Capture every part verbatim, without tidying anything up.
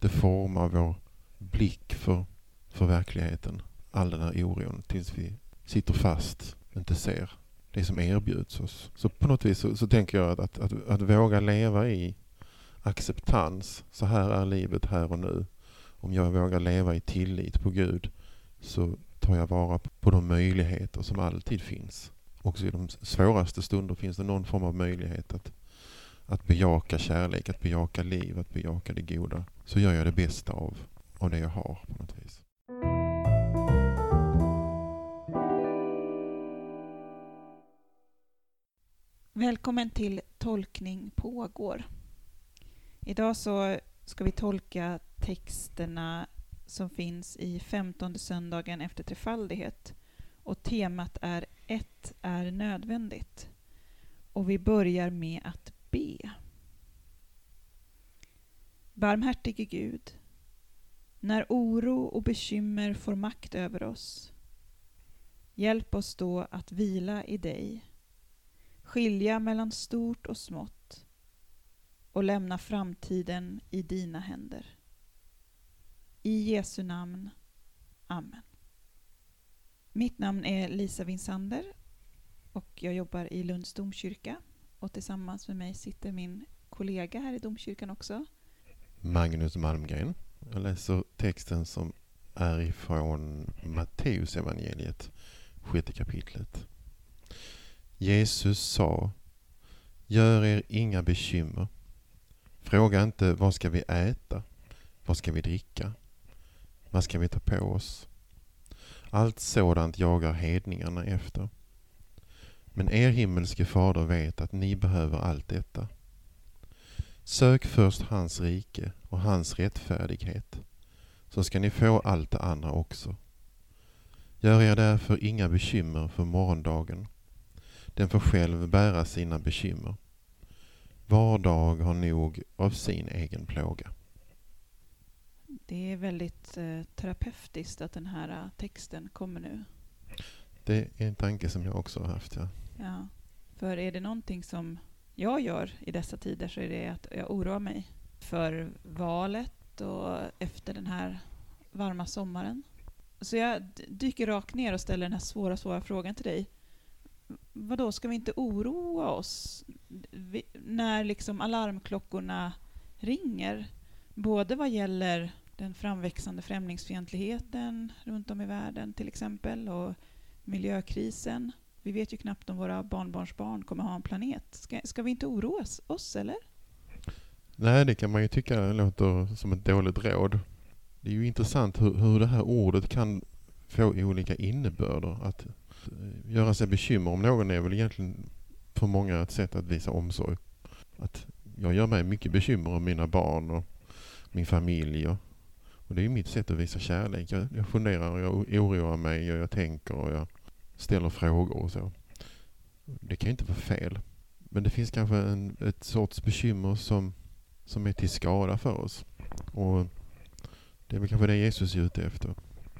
det formar vår blick för, för verkligheten. All den här oron tills vi sitter fast, inte ser det som erbjuds oss. Så på något vis så, så tänker jag att, att, att, att våga leva i acceptans. Så här är livet här och nu. Om jag vågar leva i tillit på Gud så tar jag vara på de möjligheter som alltid finns. Också i de svåraste stunder finns det någon form av möjlighet att, att bejaka kärlek, att bejaka liv, att bejaka det goda. Så gör jag det bästa av, av det jag har på något vis. Välkommen till Tolkning pågår. Idag så ska vi tolka texterna som finns i femtonde söndagen efter trefaldighet. Och temat är ett är nödvändigt. Och vi börjar med att be. Barmhärtige Gud, när oro och bekymmer får makt över oss, hjälp oss då att vila i dig, skilja mellan stort och smått och lämna framtiden i dina händer. I Jesu namn. Amen. Mitt namn är Lisa Vinsander och jag jobbar i Lunds domkyrka. Och tillsammans med mig sitter min kollega här i domkyrkan också. Magnus Malmgren. Jag läser texten som är ifrån Matteus evangeliet, sjätte kapitlet. Jesus sa: gör er inga bekymmer. Fråga inte vad ska vi äta, vad ska vi dricka, vad ska vi ta på oss. Allt sådant jagar hedningarna efter. Men er himmelske fader vet att ni behöver allt detta. Sök först hans rike och hans rättfärdighet, så ska ni få allt det andra också. Gör er därför inga bekymmer för morgondagen. Den får själv bära sina bekymmer. Var dag har nog av sin egen plåga. Det är väldigt eh, terapeutiskt att den här uh, texten kommer nu. Det är en tanke som jag också har haft, ja. Ja, för är det någonting som jag gör i dessa tider så är det att jag oroar mig för valet och efter den här varma sommaren. Så jag d- dyker rakt ner och ställer den här svåra, svåra frågan till dig. Vadå, ska vi inte oroa oss vi, när liksom alarmklockorna ringer? Både vad gäller den framväxande främlingsfientligheten runt om i världen till exempel och miljökrisen. Vi vet ju knappt om våra barnbarnsbarn kommer ha en planet. Ska, ska vi inte oroa oss, eller? Nej, det kan man ju tycka låter som ett dåligt råd. Det är ju intressant hur, hur det här ordet kan få olika innebörder. Att göra sig bekymmer om någon är väl egentligen för många ett sätt att visa omsorg. Att jag gör mig mycket bekymmer om mina barn och min familj. Och, och det är ju mitt sätt att visa kärlek. Jag, jag funderar, jag oroar mig och jag tänker och jag ställer frågor och så. Det kan ju inte vara fel. Men det finns kanske en, ett sorts bekymmer som, som är till skada för oss. Och det är väl kanske det Jesus är ute efter.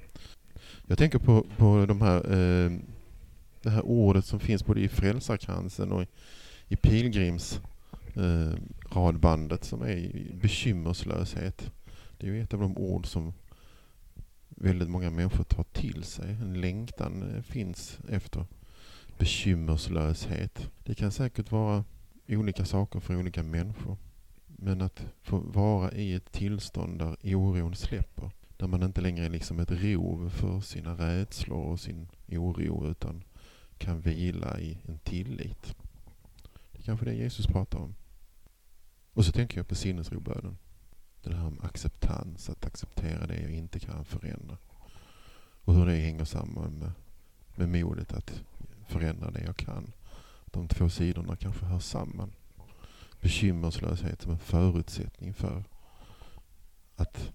Jag tänker på, på de här, eh, det här ordet som finns både i frälsarkransen och i, i pilgrims eh, radbandet som är bekymmerslöshet. Det är ju ett av de ord som väldigt många människor tar till sig. En längtan eh, finns efter bekymmerslöshet. Det kan säkert vara olika saker för olika människor. Men att få vara i ett tillstånd där oron släpper. Där man inte längre är liksom ett rov för sina rädslor och sin oro utan kan vila i en tillit. Det är kanske det Jesus pratar om. Och så tänker jag på sinnesrobönen. Det här med acceptans, att acceptera det jag inte kan förändra. Och hur det hänger samman med, med modet att förändra det jag kan. De två sidorna kanske hör samman. Bekymmerslöshet som en förutsättning för att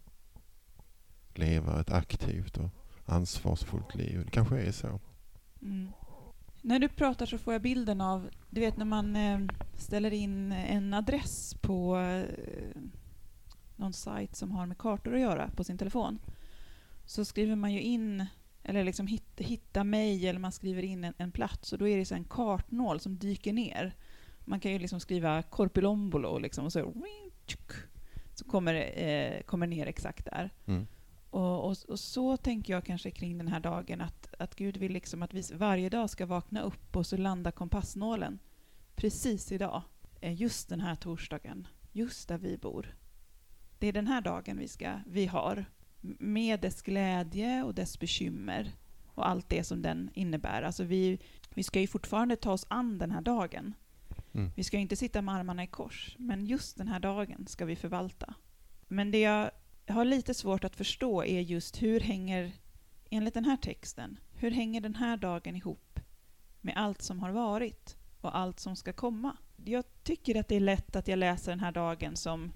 leva ett aktivt och ansvarsfullt liv. Det kanske är så. Mm. När du pratar så får jag bilden av, du vet när man eh, ställer in en adress på eh, någon sajt som har med kartor att göra på sin telefon. Så skriver man ju in, eller liksom hit, hitta mig, eller man skriver in en, en plats och då är det så en kartnål som dyker ner. Man kan ju liksom skriva Korpilombolo liksom, och så så kommer, eh, kommer ner exakt där. Mm. Och, och, och så tänker jag kanske kring den här dagen att, att Gud vill liksom att vi varje dag ska vakna upp och så landa kompassnålen precis idag, just den här torsdagen, just där vi bor. Det är den här dagen vi, ska, vi har, med dess glädje och dess bekymmer och allt det som den innebär. Alltså vi, vi ska ju fortfarande ta oss an den här dagen. Mm. Vi ska inte sitta med armarna i kors, men just den här dagen ska vi förvalta. Men det jag har lite svårt att förstå är just hur hänger, enligt den här texten, hur hänger den här dagen ihop med allt som har varit och allt som ska komma? Jag tycker att det är lätt att jag läser den här dagen som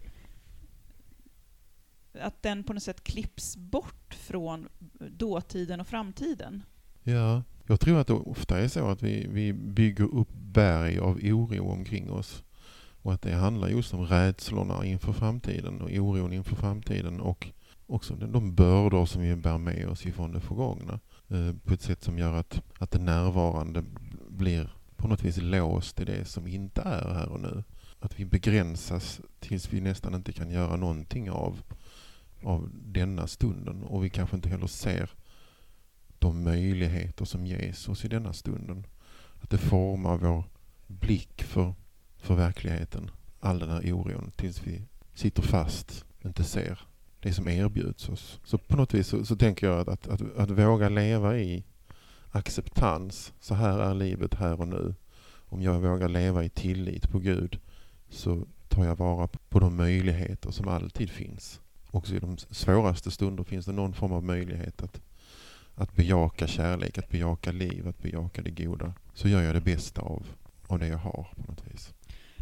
att den på något sätt klipps bort från dåtiden och framtiden. Ja, jag tror att det ofta är så att vi, vi bygger upp berg av oro omkring oss. Och att det handlar just om rädslorna inför framtiden och oron inför framtiden och också de bördor som vi bär med oss ifrån det förgångna. Eh, på ett sätt som gör att, att det närvarande blir på något vis låst i det som inte är här och nu. Att vi begränsas tills vi nästan inte kan göra någonting av, av denna stunden. Och vi kanske inte heller ser de möjligheter som ges oss i denna stunden. Att det formar vår blick för, för verkligheten. All den här oron tills vi sitter fast och inte ser det som erbjuds oss. Så på något vis så, så tänker jag att, att, att, att våga leva i acceptans. Så här är livet här och nu. Om jag vågar leva i tillit på Gud så tar jag vara på de möjligheter som alltid finns. Också i de svåraste stunder finns det någon form av möjlighet att, att bejaka kärlek, att bejaka liv, att bejaka det goda. Så gör jag det bästa av, av det jag har på något vis.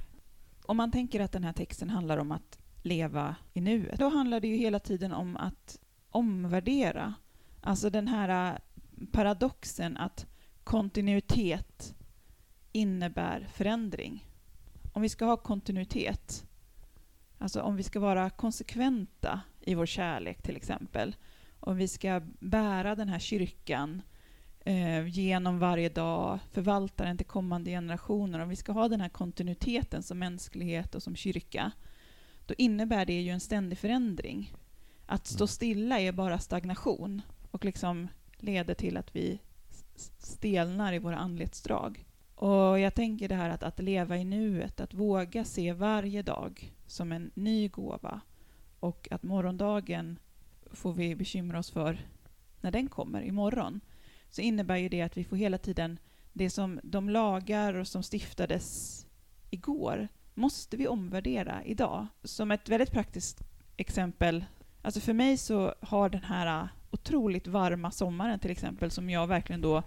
Om man tänker att den här texten handlar om att leva i nuet, då handlar det ju hela tiden om att omvärdera. Alltså den här paradoxen att kontinuitet innebär förändring. Om vi ska ha kontinuitet, alltså om vi ska vara konsekventa i vår kärlek till exempel, om vi ska bära den här kyrkan eh, genom varje dag, förvalta den till kommande generationer, om vi ska ha den här kontinuiteten som mänsklighet och som kyrka, då innebär det ju en ständig förändring. Att stå stilla är bara stagnation och liksom leder till att vi stelnar i våra andlighetsdrag. Och jag tänker det här att, att leva i nuet, att våga se varje dag som en ny gåva och att morgondagen får vi bekymra oss för när den kommer imorgon. Så innebär ju det att vi får hela tiden det som de lagar som stiftades igår måste vi omvärdera idag. Som ett väldigt praktiskt exempel, alltså för mig så har den här otroligt varma sommaren till exempel, som jag verkligen då,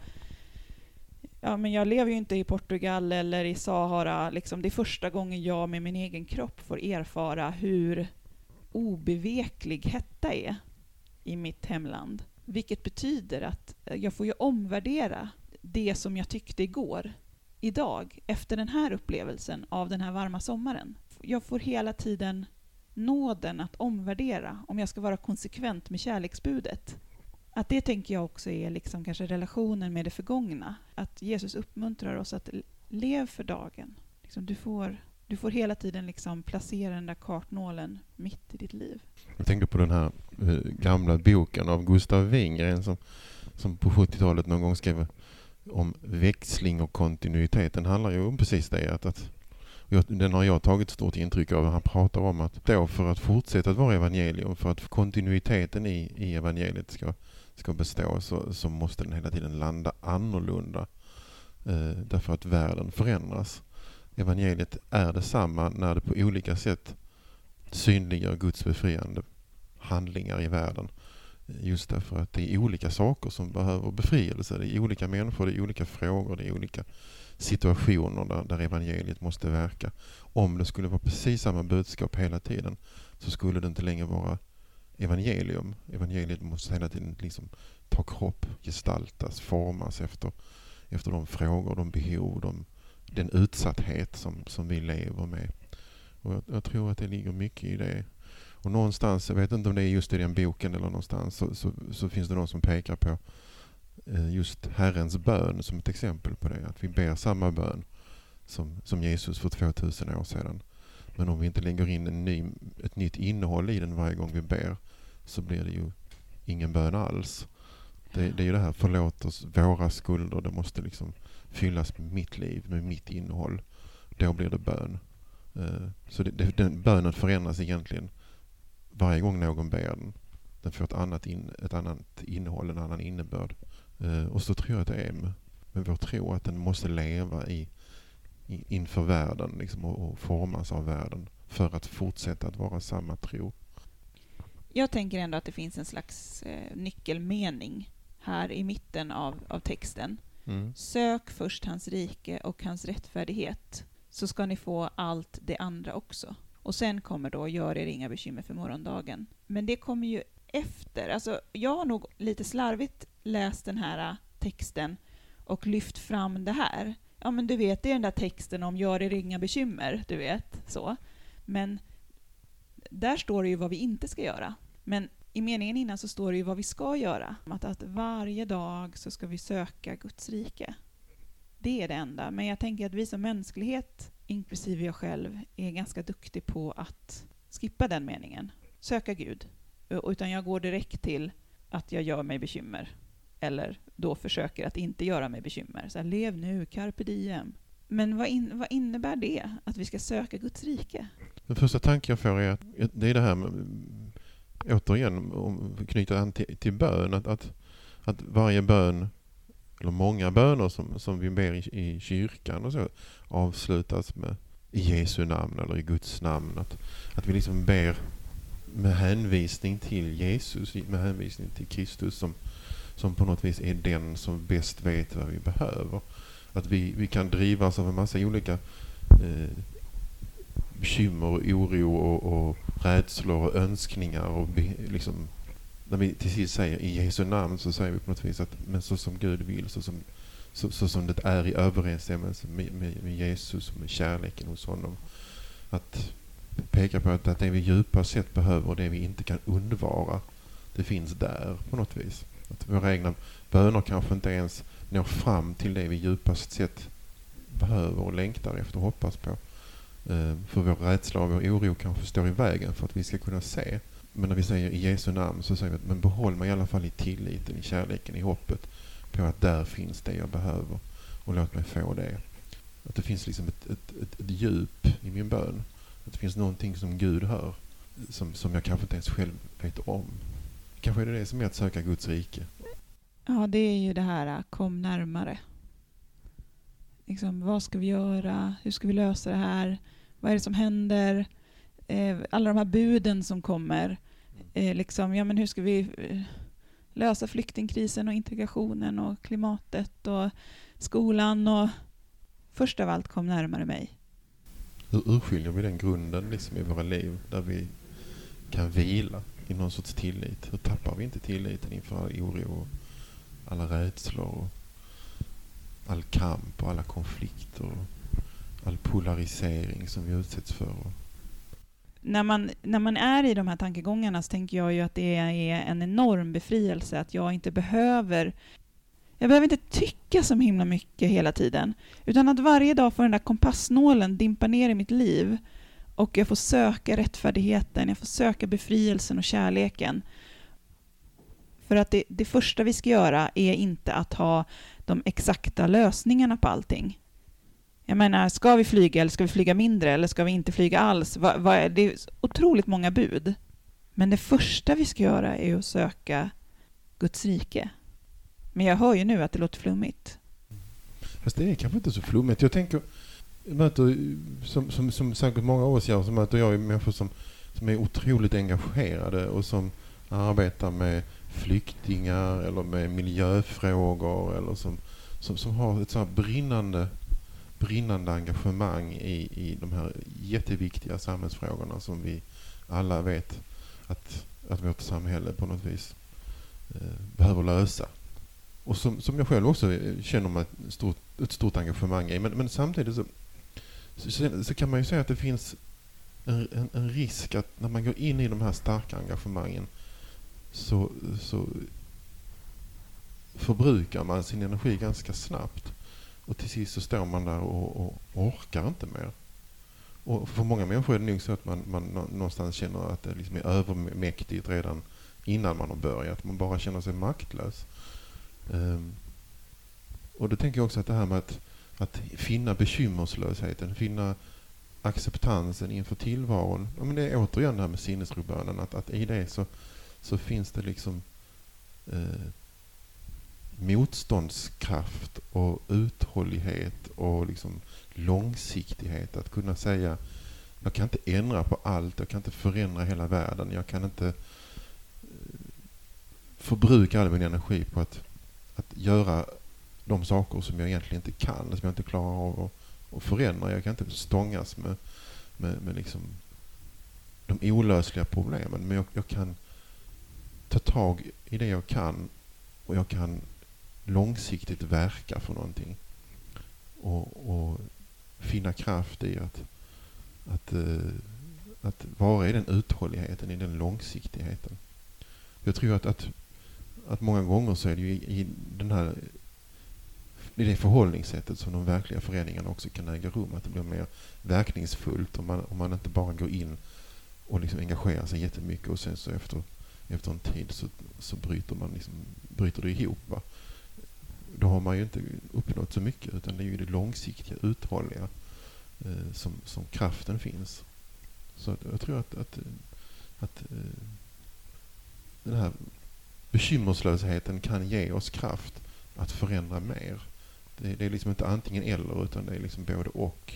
ja men jag lever ju inte i Portugal eller i Sahara, liksom det är första gången jag med min egen kropp får erfara hur obeveklig hetta är i mitt hemland. Vilket betyder att jag får ju omvärdera det som jag tyckte igår, idag, efter den här upplevelsen av den här varma sommaren. Jag får hela tiden nåden att omvärdera om jag ska vara konsekvent med kärleksbudet. Att det tänker jag också är liksom kanske relationen med det förgångna. Att Jesus uppmuntrar oss att leva för dagen. Liksom du, får, du får hela tiden liksom placera den där kartnålen mitt i ditt liv. Jag tänker på den här uh, gamla boken av Gustav Wingren som, som på sjuttiotalet någon gång skrev om växling och kontinuitet. Den handlar ju om precis det. Att, att, den har jag tagit stort intryck av. Han pratar om att då för att fortsätta att vara evangelium, för att kontinuiteten i, i evangeliet ska, ska bestå så, så måste den hela tiden landa annorlunda. Eh, därför att världen förändras. Evangeliet är detsamma när det på olika sätt synliggör Guds befriande handlingar i världen. Just därför att det är olika saker som behöver befrielse. Det är olika människor, det är olika frågor, det är olika situationer där, där evangeliet måste verka. Om det skulle vara precis samma budskap hela tiden så skulle det inte längre vara evangelium. Evangeliet måste hela tiden liksom ta kropp, gestaltas, formas efter, efter de frågor, de behov, de, den utsatthet som, som vi lever med. Och jag, jag tror att det ligger mycket i det. Och någonstans, jag vet inte om det är just i den boken eller någonstans, så, så, så finns det någon som pekar på eh, just Herrens bön som ett exempel på det. Att vi ber samma bön som, som Jesus för tvåtusen år sedan. Men om vi inte lägger in en ny, ett nytt innehåll i den varje gång vi ber, så blir det ju ingen bön alls. Det, det är ju det här, förlåt oss våra skulder, det måste liksom fyllas med mitt liv, med mitt innehåll. Då blir det bön. Så det, det, den bönen förändras egentligen varje gång någon ber den. Den får ett annat, in, ett annat innehåll, en annan innebörd. Och så tror jag att det är med, med vår tro, att den måste leva i, i, inför världen liksom, och, och formas av världen för att fortsätta att vara samma tro. Jag tänker ändå att det finns en slags eh, nyckelmening här i mitten av, av texten. Mm. Sök först hans rike och hans rättfärdighet, så ska ni få allt det andra också. Och sen kommer då, gör er inga bekymmer för morgondagen. Men det kommer ju efter. Alltså, jag har nog lite slarvigt läst den här texten och lyft fram det här. Ja, men du vet, det är den där texten om gör er inga bekymmer, du vet, så. Men där står det ju vad vi inte ska göra. Men i meningen innan så står det ju vad vi ska göra. Att, att varje dag så ska vi söka Guds rike. Det är det enda. Men jag tänker att vi som mänsklighet, inklusive jag själv, är ganska duktig på att skippa den meningen. Söka Gud. Utan jag går direkt till att jag gör mig bekymmer. Eller då försöker att inte göra mig bekymmer. Så här, lev nu, carpe diem. Men vad, in, vad innebär det? Att vi ska söka Guds rike? Den första tanken jag får är att det är det här med, återigen, om vi knyter an till, till bön. Att, att, att varje bön, eller många böner som, som vi ber i, i kyrkan och så, avslutas med i Jesu namn eller i Guds namn. Att, att vi liksom ber med hänvisning till Jesus, med hänvisning till Kristus som, som på något vis är den som bäst vet vad vi behöver. Att vi, vi kan drivas av en massa olika eh, bekymmer och oro och, och rädslor och önskningar och be, liksom, när vi till sist säger i Jesu namn, så säger vi på något vis att men så som Gud vill, så som, så, så som det är i överensstämmelse med, med, med Jesus och med kärleken hos honom. Att peka på att, att det vi djupast sett behöver och det vi inte kan undvara, det finns där på något vis. Att våra egna böner kanske inte ens når fram till det vi djupast sett behöver och längtar efter och hoppas på. Uh, för vår rädsla och vår oro kanske står i vägen för att vi ska kunna se. Men när vi säger i Jesu namn, så säger vi att men behåll mig i alla fall i tilliten, i kärleken, i hoppet på att där finns det jag behöver och låt mig få det. Att det finns liksom ett, ett, ett, ett djup i min bön. Att det finns någonting som Gud hör som, som jag kanske inte ens själv vet om. Kanske är det det som är att söka Guds rike. Ja, det är ju det här, kom närmare. Liksom, vad ska vi göra? Hur ska vi lösa det här? Vad är det som händer? Eh, alla de här buden som kommer. Eh, liksom, ja, men hur ska vi eh, lösa flyktingkrisen och integrationen och klimatet och skolan? Och först av allt, kom närmare mig. Hur urskiljer vi den grunden liksom i våra liv där vi kan vila i någon sorts tillit? Hur tappar vi inte tilliten inför all oro och alla rädslor och all kamp och alla konflikter och all polarisering som vi utsätts för? När man, när man är i de här tankegångarna så tänker jag ju att det är en enorm befrielse att jag inte behöver jag behöver inte tycka så himla mycket hela tiden, utan att varje dag får den där kompassnålen dimpa ner i mitt liv och jag får söka rättfärdigheten, jag får söka befrielsen och kärleken. För att det, det första vi ska göra är inte att ha de exakta lösningarna på allting. Jag menar, ska vi flyga eller ska vi flyga mindre eller ska vi inte flyga alls? Va, va, det är otroligt många bud. Men det första vi ska göra är att söka Guds rike. Men jag hör ju nu att det låter flummigt. Fast det är kanske inte så flummigt. Jag tänker, jag möter, som, som, som säkert många av oss gör, så möter jag människor som, som är otroligt engagerade och som arbetar med flyktingar eller med miljöfrågor eller som, som, som har ett så här brinnande, brinnande engagemang i, i de här jätteviktiga samhällsfrågorna som vi alla vet att, att vårt samhälle på något vis eh, behöver lösa. Och som, som jag själv också känner mig ett stort, ett stort engagemang i. Men, men samtidigt så, så, så kan man ju säga att det finns en, en, en risk att när man går in i de här starka engagemangen så, så förbrukar man sin energi ganska snabbt. Och till sist så står man där och, och orkar inte mer. Och för många människor är det nog så att man, man någonstans känner att det liksom är övermäktigt redan innan man har börjat. Man bara känner sig maktlös. Um, och då tänker jag också att det här med att, att finna bekymmerslösheten, finna acceptansen inför tillvaron. Ja, men det är återigen det här med sinnesrobönen. Att, att i det så, så finns det liksom eh, motståndskraft och uthållighet och liksom långsiktighet. Att kunna säga, jag kan inte ändra på allt, jag kan inte förändra hela världen, jag kan inte eh, förbruka all min energi på att, att göra de saker som jag egentligen inte kan, som jag inte klarar av att, att förändra. Jag kan inte stångas med, med, med liksom de olösliga problemen, men jag, jag kan ta tag i det jag kan och jag kan långsiktigt verka för någonting och, och finna kraft i att, att, att vara i den uthålligheten, i den långsiktigheten. Jag tror att, att, att många gånger så är det ju i, i den här i det förhållningssättet som de verkliga förändringarna också kan äga rum, att det blir mer verkningsfullt om man, om man inte bara går in och liksom engagerar sig jättemycket och sen så efter, efter en tid så, så bryter man liksom, bryter det ihop, va? Då har man ju inte uppnått så mycket, utan det är ju det långsiktiga, uthålliga eh, som, som kraften finns. Så jag tror att, att, att eh, den här bekymmerslösheten kan ge oss kraft att förändra mer. Det, det är liksom inte antingen eller, utan det är liksom både och.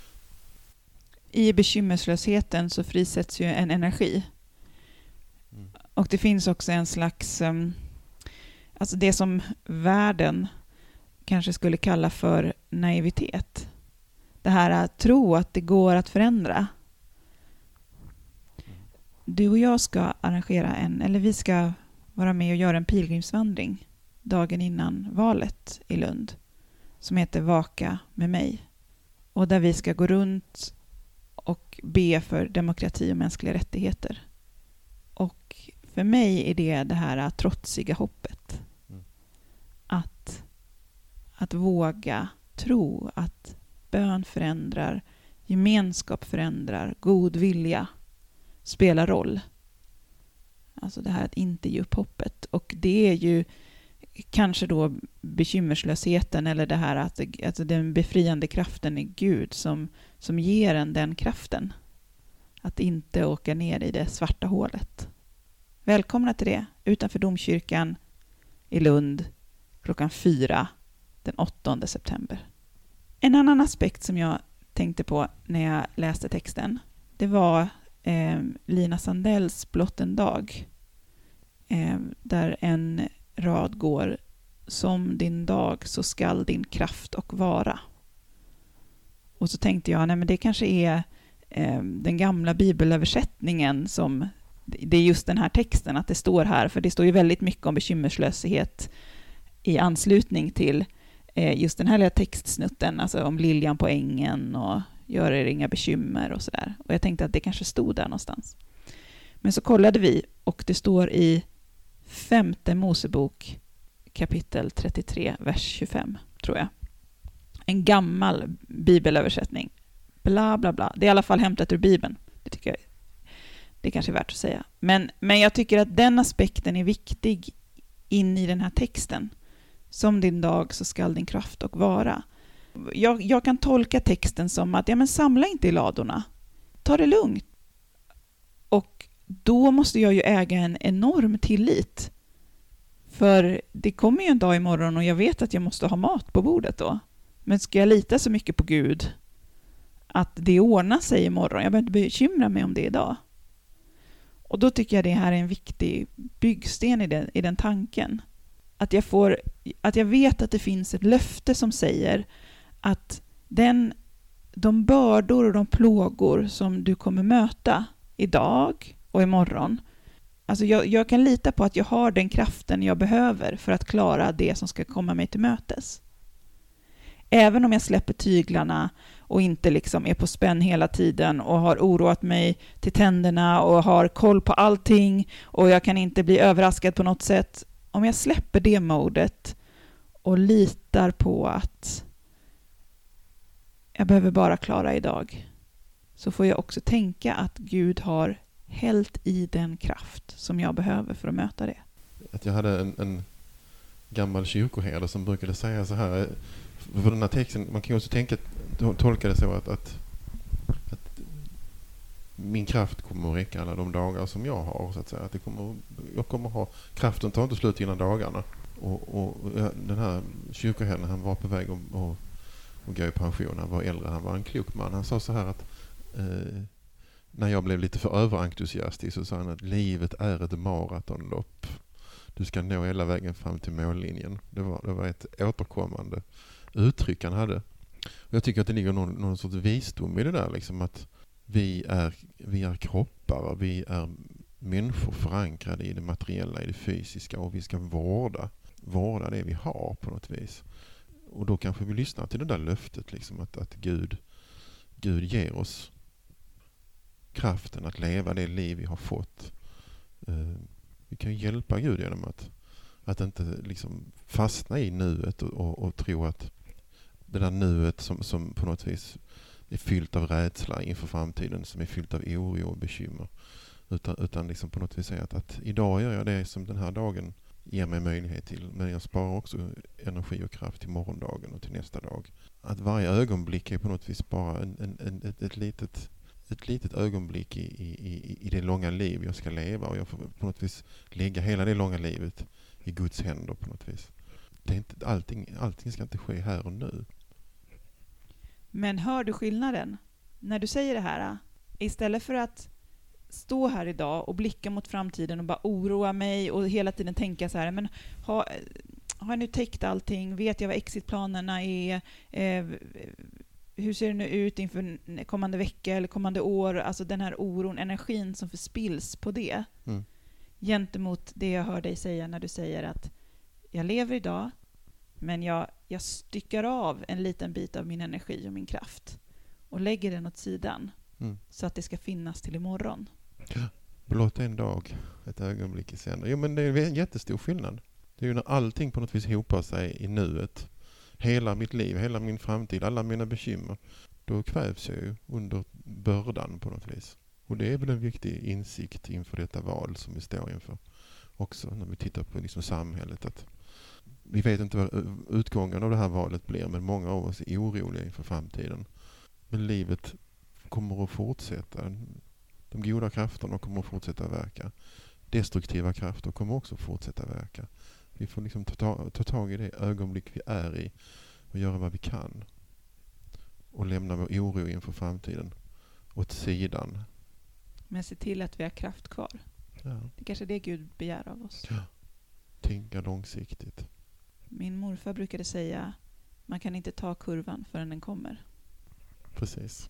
I bekymmerslösheten så frisätts ju en energi. Mm. Och det finns också en slags, um, alltså det som världen kanske skulle kalla för naivitet. Det här att tro att det går att förändra. Du och jag ska arrangera en, eller vi ska vara med och göra en pilgrimsvandring dagen innan valet i Lund som heter Vaka med mig, och där vi ska gå runt och be för demokrati och mänskliga rättigheter. Och för mig är det det här trotsiga hoppet. Mm. Att, att våga tro att bön förändrar, gemenskap förändrar, god vilja spelar roll. Alltså det här att inte ge upp hoppet. Och det är ju kanske då bekymmerslösheten eller det här att alltså den befriande kraften i Gud som, som ger en den kraften. Att inte åka ner i det svarta hålet. Välkomna till det utanför domkyrkan i Lund klockan fyra den åttonde september. En annan aspekt som jag tänkte på när jag läste texten, det var eh, Lina Sandells Blott en dag. Eh, där en rad går: som din dag så skall din kraft och vara. Och så tänkte jag, nej men det kanske är eh, den gamla bibelöversättningen som, det är just den här texten att det står här, för det står ju väldigt mycket om bekymmerslöshet i anslutning till eh, just den här lilla textsnutten, alltså om liljan på ängen och gör er inga bekymmer och sådär. Och jag tänkte att det kanske stod där någonstans. Men så kollade vi och det står i femte Mosebok kapitel trettiotre, vers tjugofem, tror jag. En gammal bibelöversättning. Bla bla bla. Det är i alla fall hämtat ur Bibeln. Det tycker jag det är kanske är värt att säga. Men, men jag tycker att den aspekten är viktig in i den här texten. Som din dag så skall din kraft och vara. Jag, jag kan tolka texten som att ja, men samla inte i ladorna. Ta det lugnt. Och då måste jag ju äga en enorm tillit. För det kommer ju en dag imorgon och jag vet att jag måste ha mat på bordet då. Men ska jag lita så mycket på Gud att det ordnar sig imorgon? Jag behöver inte bekymra mig om det idag. Och då tycker jag det här är en viktig byggsten i den, i den tanken. Att jag, får, att jag vet att det finns ett löfte som säger att den, de bördor och de plågor som du kommer möta idag och imorgon, alltså jag, jag kan lita på att jag har den kraften jag behöver för att klara det som ska komma mig till mötes. Även om jag släpper tyglarna och inte liksom är på spänn hela tiden och har oroat mig till tänderna och har koll på allting och jag kan inte bli överraskad på något sätt. Om jag släpper det modet och litar på att jag behöver bara klara idag, så får jag också tänka att Gud har hällt i den kraft som jag behöver för att möta det. Att jag hade en, en gammal kyrkoherde som brukade säga så här, för den här texten, man kan ju också tänka, tolka det så att, att, att min kraft kommer att räcka alla de dagar som jag har, så att säga. Att det kommer, jag kommer ha, kraften tar inte slut innan dagarna. Och, och den här kyrkoherden, han var på väg att, att, att gå i pension. Han var äldre, han var en klok man. Han sa så här att eh, när jag blev lite för överentusiastisk så sa han att livet är ett maratonlopp. Du ska nå hela vägen fram till mållinjen. Det var, det var ett återkommande uttryck han hade. Och jag tycker att det ligger någon, någon sorts visdom i det där. Liksom att vi är, vi är kroppar, vi är människor förankrade i det materiella, i det fysiska, och vi ska vårda, vårda det vi har på något vis. Och då kanske vi lyssnar till det där löftet, liksom, att, att Gud, Gud ger oss kraften att leva det liv vi har fått. Uh, vi kan hjälpa Gud genom att, att inte liksom fastna i nuet och, och, och tro att det där nuet som, som på något vis är fyllt av rädsla inför framtiden, som är fyllt av oro och bekymmer. Utan, utan liksom på något vis säga att, att idag gör jag det som den här dagen ger mig möjlighet till. Men jag sparar också energi och kraft till morgondagen och till nästa dag. Att varje ögonblick är på något vis bara en, en, en, ett, ett, litet, ett litet ögonblick i, i, i det långa liv jag ska leva. Och jag får på något vis lägga hela det långa livet i Guds händer på något vis. Det är inte, allting, allting ska inte ske här och nu. Men hör du skillnaden? När du säger det här, istället för att stå här idag och blicka mot framtiden och bara oroa mig och hela tiden tänka så här, men har, har jag nu täckt allting? Vet jag vad exitplanerna är? Eh, hur ser det nu ut inför kommande vecka eller kommande år? Alltså den här oron, energin som förspills på det. Mm. Gentemot det jag hör dig säga när du säger att jag lever idag, men jag, jag styckar av en liten bit av min energi och min kraft och lägger den åt sidan. Mm. Så att det ska finnas till imorgon. Ja, blott en dag, ett ögonblick i sänder. Jo, men det är en jättestor skillnad. Det är ju när allting på något vis hopar sig i nuet. Hela mitt liv, hela min framtid, alla mina bekymmer. Då kvävs jag ju under bördan på något vis. Och det är väl en viktig insikt inför detta val som vi står inför. Också när vi tittar på liksom samhället. Att vi vet inte vad utgången av det här valet blir, men många av oss är oroliga inför framtiden. Men livet kommer att fortsätta. De goda krafterna kommer att fortsätta verka. Destruktiva krafter kommer också att fortsätta verka. Vi får liksom ta, ta tag i det ögonblick vi är i och göra vad vi kan. Och lämna vår oro inför framtiden åt sidan. Men se till att vi har kraft kvar. Ja. Det kanske är det Gud begär av oss. Ja. Tänka långsiktigt. Min morfar brukade säga, man kan inte ta kurvan förrän den kommer. Precis.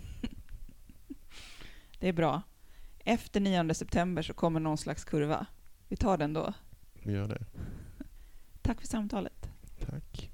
Det är bra. Efter nionde september så kommer någon slags kurva. Vi tar den då. Vi gör det. Tack för samtalet. Tack.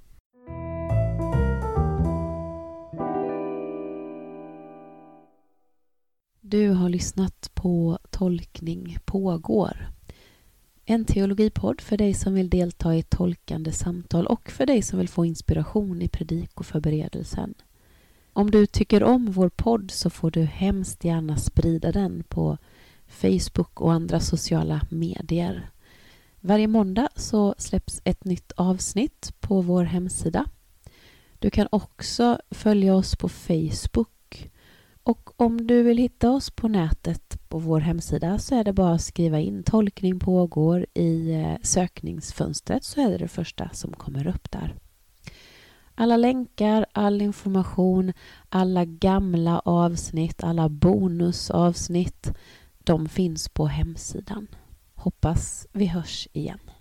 Du har lyssnat på Tolkning pågår. En teologipodd för dig som vill delta i tolkande samtal och för dig som vill få inspiration i predikoförberedelsen. Om du tycker om vår podd så får du hemskt gärna sprida den på Facebook och andra sociala medier. Varje måndag så släpps ett nytt avsnitt på vår hemsida. Du kan också följa oss på Facebook. Och om du vill hitta oss på nätet på vår hemsida så är det bara att skriva in Tolkning pågår i sökningsfönstret, så är det det första som kommer upp där. Alla länkar, all information, alla gamla avsnitt, alla bonusavsnitt, de finns på hemsidan. Hoppas vi hörs igen.